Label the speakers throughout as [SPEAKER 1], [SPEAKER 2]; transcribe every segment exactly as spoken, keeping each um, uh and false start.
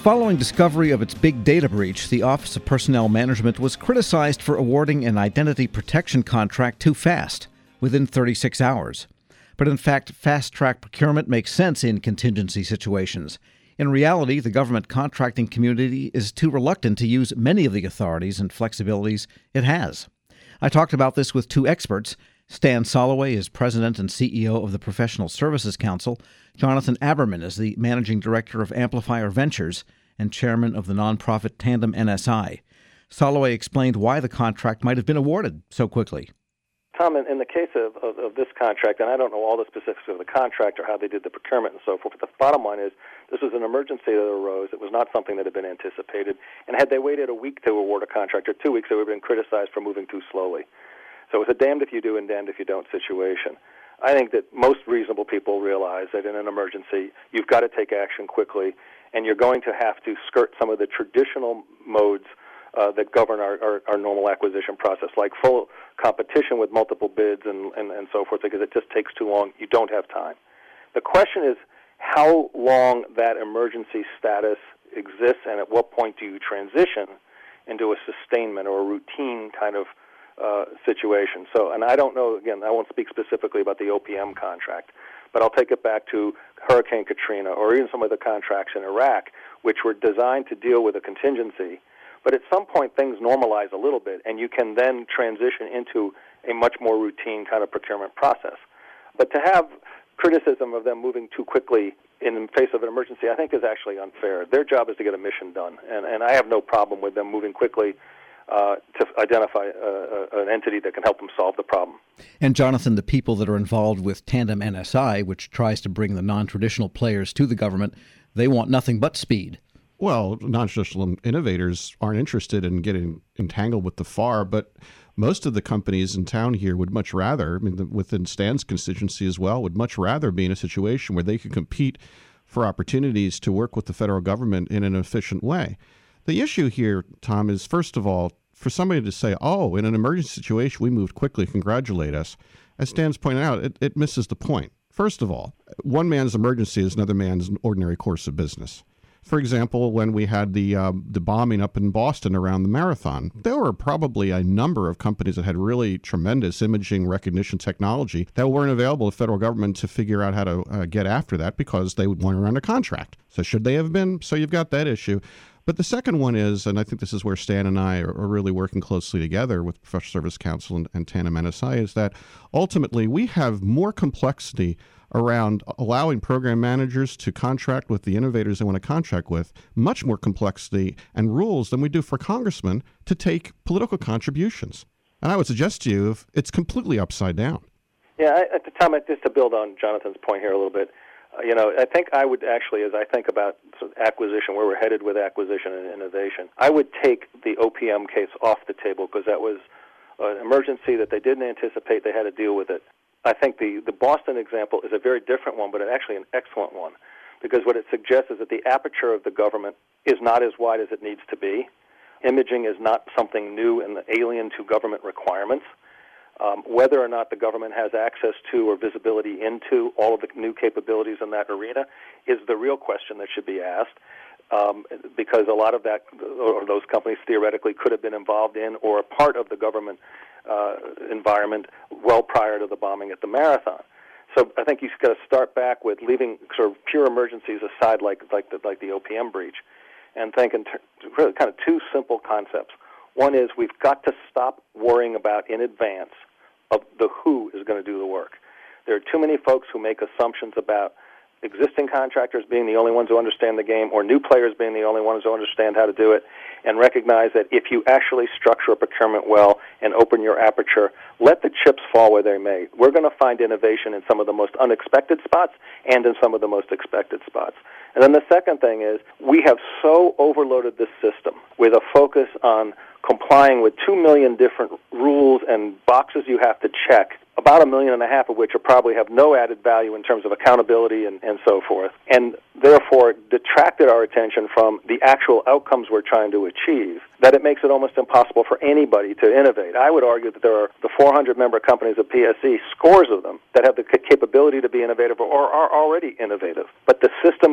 [SPEAKER 1] Following discovery of its big data breach, the Office of Personnel Management was criticized for awarding an identity protection contract too fast, within thirty-six hours. But in fact, fast-track procurement makes sense in contingency situations. In reality, the government contracting community is too reluctant to use many of the authorities and flexibilities it has. I talked about this with two experts. Stan Soloway is president and C E O of the Professional Services Council. Jonathan Aberman is the managing director of Amplifier Ventures and chairman of the nonprofit Tandem N S I. Soloway explained why the contract might have been awarded so quickly.
[SPEAKER 2] Tom, in, in the case of, of, of this contract, and I don't know all the specifics of the contract or how they did the procurement and so forth, but the bottom line is this was an emergency that arose. It was not something that had been anticipated. And had they waited a week to award a contract or two weeks, they would have been criticized for moving too slowly. So it was a damned if you do and damned if you don't situation. I think that most reasonable people realize that in an emergency, you've got to take action quickly, and you're going to have to skirt some of the traditional modes uh, that govern our, our, our normal acquisition process, like full competition with multiple bids and, and, and so forth, because it just takes too long. You don't have time. The question is how long that emergency status exists, and at what point do you transition into a sustainment or a routine kind of Uh, situation. So, and I don't know, again, I won't speak specifically about the O P M contract, but I'll take it back to Hurricane Katrina or even some of the contracts in Iraq, which were designed to deal with a contingency. But at some point, things normalize a little bit, and you can then transition into a much more routine kind of procurement process. But to have criticism of them moving too quickly in the face of an emergency, I think is actually unfair. Their job is to get a mission done, and, and I have no problem with them moving quickly Uh, to identify uh, an entity that can help them solve the problem.
[SPEAKER 1] And Jonathan, the people that are involved with Tandem N S I, which tries to bring the non-traditional players to the government, they want nothing but speed.
[SPEAKER 3] Well, non-traditional innovators aren't interested in getting entangled with the F A R, but most of the companies in town here would much rather, I mean, the, within Stan's constituency as well, would much rather be in a situation where they could compete for opportunities to work with the federal government in an efficient way. The issue here, Tom, is, first of all, for somebody to say, oh, in an emergency situation, we moved quickly, congratulate us. As Stan's pointed out, it, it misses the point. First of all, one man's emergency is another man's ordinary course of business. For example, when we had the uh, the bombing up in Boston around the marathon, there were probably a number of companies that had really tremendous imaging recognition technology that weren't available to the federal government to figure out how to uh, get after that because they weren't under contract. So should they have been? So you've got that issue. But the second one is, and I think this is where Stan and I are, are really working closely together with Professional Service Council and, and Tandem N S I, is that ultimately we have more complexity around allowing program managers to contract with the innovators they want to contract with, much more complexity and rules than we do for congressmen to take political contributions. And I would suggest to you, if it's completely upside down.
[SPEAKER 2] Yeah, I, at the time, just to build on Jonathan's point here a little bit, uh, you know, I think I would actually, as I think about sort of acquisition, where we're headed with acquisition and innovation, I would take the O P M case off the table because that was an emergency that they didn't anticipate. They had to deal with it. I think the, the Boston example is a very different one, but actually an excellent one, because what it suggests is that the aperture of the government is not as wide as it needs to be. Imaging is not something new and alien to government requirements. Um, whether or not the government has access to or visibility into all of the new capabilities in that arena is the real question that should be asked, um, because a lot of that, or those companies theoretically could have been involved in or a part of the government uh, environment well prior to the bombing at the marathon. So I think you've got to start back with leaving sort of pure emergencies aside, like like the, like the O P M breach, and think in ter- really kind of two simple concepts. One is we've got to stop worrying about in advance of the who is going to do the work. There are too many folks who make assumptions about existing contractors being the only ones who understand the game or new players being the only ones who understand how to do it, and recognize that if you actually structure a procurement well and open your aperture, let the chips fall where they may. We're going to find innovation in some of the most unexpected spots and in some of the most expected spots. And then the second thing is we have so overloaded this system with a focus on complying with two million different rules and boxes you have to check, about a million and a half of which are probably have no added value in terms of accountability and, and so forth, and therefore detracted our attention from the actual outcomes we're trying to achieve, that it makes it almost impossible for anybody to innovate. I would argue that there are the four hundred member companies of P S E, scores of them, that have the capability to be innovative or are already innovative. But the system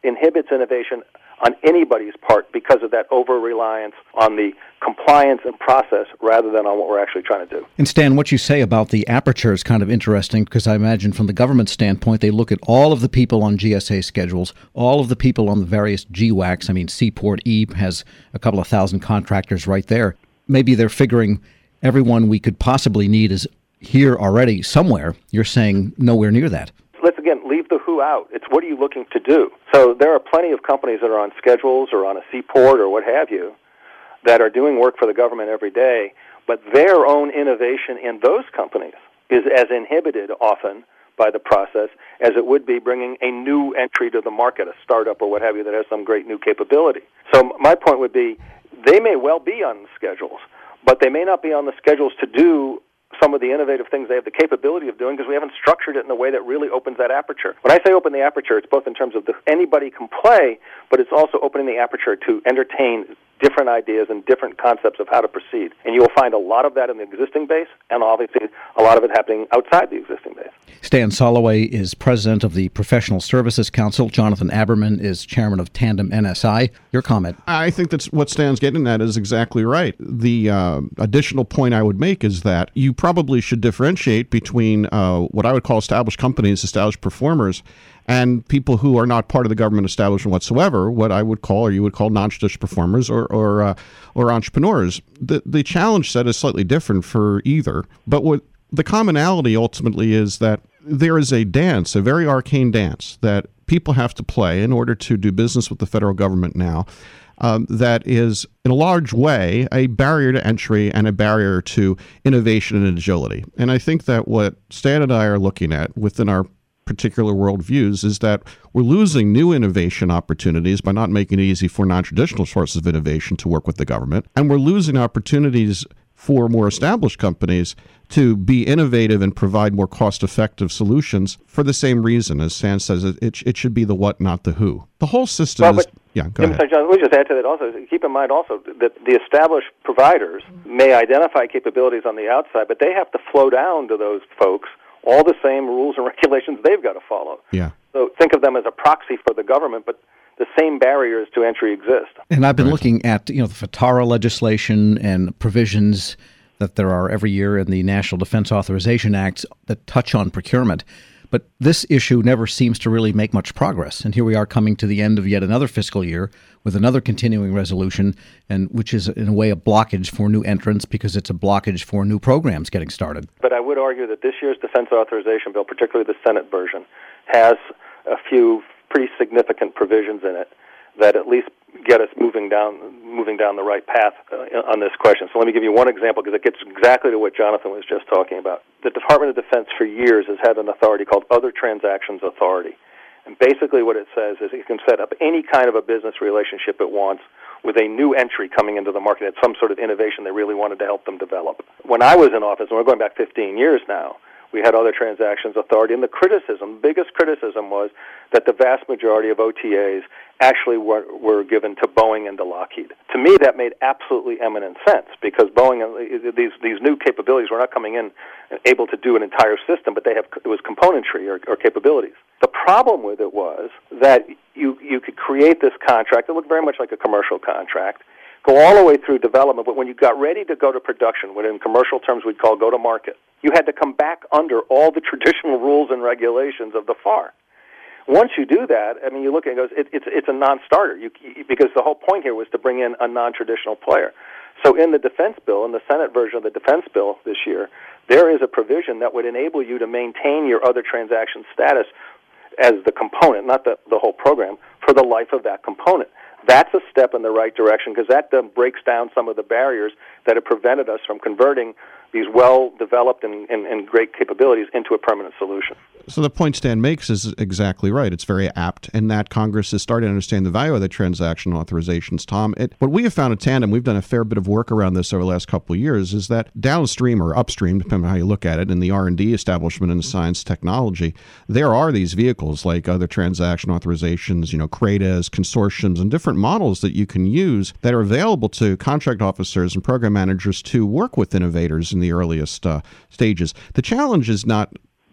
[SPEAKER 2] inhibits innovation on anybody's part because of that over-reliance on the compliance and process rather than on what we're actually trying to do.
[SPEAKER 1] And Stan, what you say about the aperture is kind of interesting because I imagine from the government standpoint, they look at all of the people on G S A schedules, all of the people on the various G WACs. I mean, Seaport E has a couple of thousand contractors right there. Maybe they're figuring everyone we could possibly need is here already somewhere. You're saying nowhere near that.
[SPEAKER 2] Let's, again, leave the who out. It's what are you looking to do? So there are plenty of companies that are on schedules or on a seaport or what have you that are doing work for the government every day, but their own innovation in those companies is as inhibited often by the process as it would be bringing a new entry to the market, a startup or what have you that has some great new capability. So my point would be they may well be on the schedules, but they may not be on the schedules to do some of the innovative things they have the capability of doing because we haven't structured it in a way that really opens that aperture. When I say open the aperture, it's both in terms of the, anybody can play, but it's also opening the aperture to entertain different ideas and different concepts of how to proceed. And you will find a lot of that in the existing base and obviously a lot of it happening outside the existing base.
[SPEAKER 1] Stan Soloway is president of the Professional Services Council. Jonathan Aberman is chairman of Tandem N S I. Your comment?
[SPEAKER 3] I think that's what Stan's getting at is exactly right. The uh, additional point I would make is that you probably should differentiate between uh, what I would call established companies, established performers, and people who are not part of the government establishment whatsoever, what I would call or you would call non-traditional performers or or, uh, or entrepreneurs. The, the challenge set is slightly different for either, but what the commonality ultimately is that there is a dance, a very arcane dance that people have to play in order to do business with the federal government now. Um, that is, in a large way, a barrier to entry and a barrier to innovation and agility. And I think that what Stan and I are looking at within our particular worldviews is that we're losing new innovation opportunities by not making it easy for non-traditional sources of innovation to work with the government. And we're losing opportunities for more established companies to be innovative and provide more cost-effective solutions for the same reason. As Stan says, it, it should be the what, not the who. The whole system
[SPEAKER 2] well,
[SPEAKER 3] is...
[SPEAKER 2] But,
[SPEAKER 3] yeah, go
[SPEAKER 2] I'm
[SPEAKER 3] ahead.
[SPEAKER 2] sorry, John, let me just add to that also. Keep in mind also that the established providers may identify capabilities on the outside, but they have to flow down to those folks all the same rules and regulations they've got to follow.
[SPEAKER 3] Yeah.
[SPEAKER 2] So think of them as a proxy for the government, but the same barriers to entry exist.
[SPEAKER 1] And I've been
[SPEAKER 3] Right.
[SPEAKER 1] looking at, you know, the FATARA legislation and provisions that there are every year in the National Defense Authorization Act that touch on procurement. But this issue never seems to really make much progress. And here we are coming to the end of yet another fiscal year with another continuing resolution, and which is in a way a blockage for new entrants because it's a blockage for new programs getting started.
[SPEAKER 2] But I would argue that this year's defense authorization bill, particularly the Senate version, has a few pretty significant provisions in it that at least get us moving down moving down the right path uh, on this question. So let me give you one example because it gets exactly to what Jonathan was just talking about. The Department of Defense for years has had an authority called Other Transactions Authority. And basically what it says is it can set up any kind of a business relationship it wants with a new entry coming into the market. It's some sort of innovation they really wanted to help them develop. When I was in office, and we're going back fifteen years now, we had Other Transactions Authority, and the criticism, biggest criticism was that the vast majority of O T As actually were, were given to Boeing and to Lockheed. To me, that made absolutely eminent sense because Boeing, these these new capabilities were not coming in able to do an entire system, but they have it was componentry or, or capabilities. The problem with it was that you you could create this contract that looked very much like a commercial contract, go all the way through development, but when you got ready to go to production, what in commercial terms we'd call go to market, you had to come back under all the traditional rules and regulations of the F A R. Once you do that, I mean, you look at it, it goes, it, it's it's a non-starter you, because the whole point here was to bring in a non-traditional player. So in the defense bill, in the Senate version of the defense bill this year, there is a provision that would enable you to maintain your other transaction status as the component, not the, the whole program, for the life of that component. That's a step in the right direction because that then breaks down some of the barriers that have prevented us from converting these well-developed and, and, and great capabilities into a permanent solution.
[SPEAKER 3] So the point Stan makes is exactly right. It's very apt, and that Congress is starting to understand the value of the transaction authorizations, Tom. It, what we have found at Tandem, we've done a fair bit of work around this over the last couple of years, is that downstream or upstream, depending on how you look at it, in the R and D establishment in science technology, there are these vehicles like other transaction authorizations, you know, CRADAs, consortiums, and different models that you can use that are available to contract officers and program managers to work with innovators in the earliest uh, stages. The challenge is not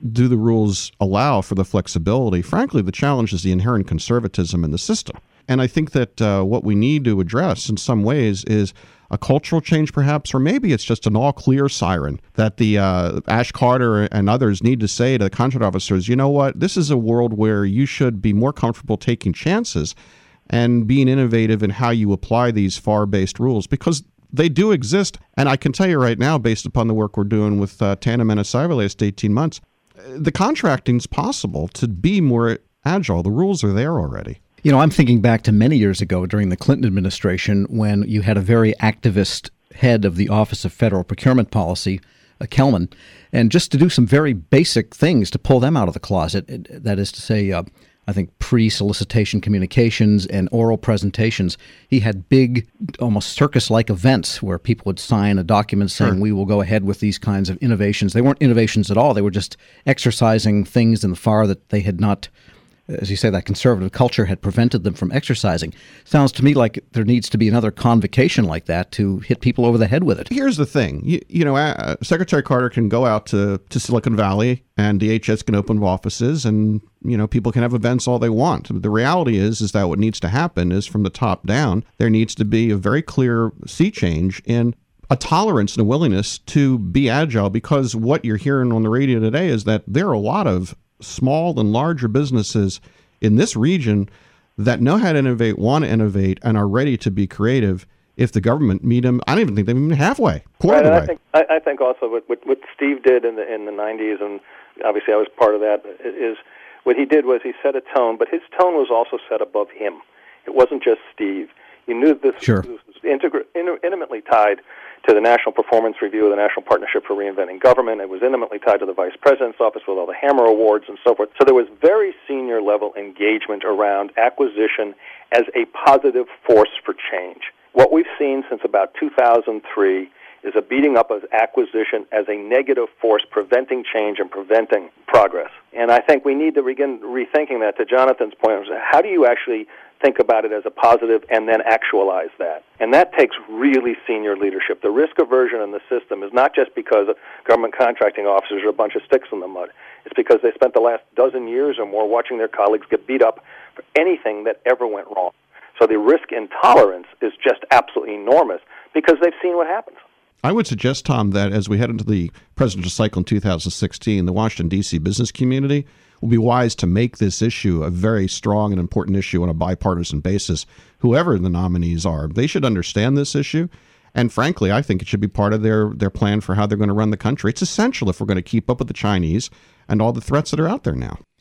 [SPEAKER 3] do the rules allow for the flexibility? Frankly, the challenge is the inherent conservatism in the system. And I think that uh, what we need to address in some ways is a cultural change, perhaps, or maybe it's just an all-clear siren that the uh, Ash Carter and others need to say to the contract officers, you know what, this is a world where you should be more comfortable taking chances and being innovative in how you apply these F A R-based rules, because they do exist. And I can tell you right now, based upon the work we're doing with uh, Tandem N S I over the last eighteen months, the contracting's possible to be more agile. The rules are there already.
[SPEAKER 1] You know, I'm thinking back to many years ago during the Clinton administration when you had a very activist head of the Office of Federal Procurement Policy, uh, Kelman, and just to do some very basic things to pull them out of the closet, that is to say, uh, I think pre-solicitation communications and oral presentations. He had big, almost circus-like events where people would sign a document saying, sure, we will go ahead with these kinds of innovations. They weren't innovations at all. They were just exercising things in the F A R that they had not, as you say, that conservative culture had prevented them from exercising. Sounds to me like there needs to be another convocation like that to hit people over the head with it.
[SPEAKER 3] Here's the thing. You, you know, uh, Secretary Carter can go out to, to Silicon Valley and D H S can open offices and, you know, people can have events all they want. The reality is, is that what needs to happen is from the top down, there needs to be a very clear sea change in a tolerance and a willingness to be agile, because what you're hearing on the radio today is that there are a lot of small and larger businesses in this region that know how to innovate, want to innovate, and are ready to be creative if the government meet them. I don't even think they're even halfway, quarter
[SPEAKER 2] right,
[SPEAKER 3] of the
[SPEAKER 2] I
[SPEAKER 3] way.
[SPEAKER 2] think, I, I think also what, what, what Steve did in the in the nineties, and obviously I was part of that, is what he did was he set a tone, but his tone was also set above him. It wasn't just Steve. You knew this,
[SPEAKER 1] sure.
[SPEAKER 2] this was integra- in, intimately tied to the National Performance Review of the National Partnership for Reinventing Government. It was intimately tied to the Vice President's office with all the Hammer Awards and so forth. So there was very senior level engagement around acquisition as a positive force for change. What we've seen since about two thousand three is a beating up of acquisition as a negative force preventing change and preventing progress. And I think we need to begin rethinking that. To Jonathan's point, how do you actually think about it as a positive and then actualize that? And that takes really senior leadership. The risk aversion in the system is not just because government contracting officers are a bunch of sticks in the mud. It's because they spent the last dozen years or more watching their colleagues get beat up for anything that ever went wrong. So the risk intolerance is just absolutely enormous because they've seen what happens.
[SPEAKER 3] I would suggest, Tom, that as we head into the presidential cycle in two thousand sixteen, the Washington, D C business community will be wise to make this issue a very strong and important issue on a bipartisan basis. Whoever the nominees are, they should understand this issue. And frankly, I think it should be part of their, their plan for how they're going to run the country. It's essential if we're going to keep up with the Chinese and all the threats that are out there now.